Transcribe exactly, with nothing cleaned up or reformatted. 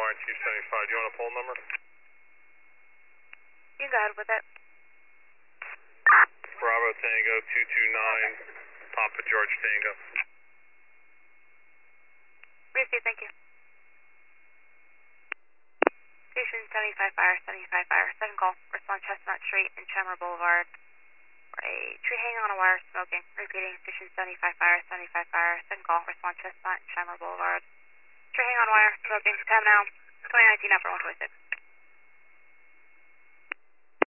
wire two seventy-five. Do you want a poll number? You can go ahead with it. Bravo Tango two two nine, Papa George Tango. Receive, thank you. Station seventy-five fire, seventy-five fire, second call. Respond Chestnut Street and Chandler Boulevard. For a tree hanging on a wire smoking. Repeating, station seventy-five fire, seventy-five fire, second call. Respond Chestnut and Chandler Boulevard. Tree hanging on wire, smoking. Time now, twenty nineteen after one twenty-six.